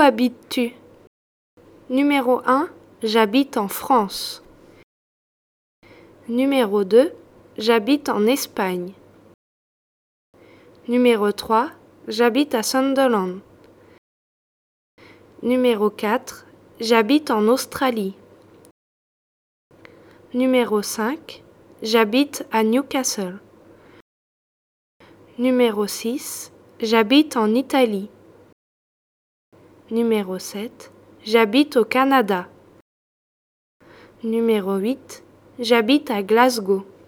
habites-tu? Numéro 1, j'habite en France. Numéro 2, j'habite en Espagne. Numéro 3, j'habite à Sunderland. Numéro 4, j'habite en Australie. Numéro 5, j'habite à Newcastle. Numéro 6, j'habite en Italie. Numéro 7, j'habite au Canada. Numéro 8, j'habite à Glasgow.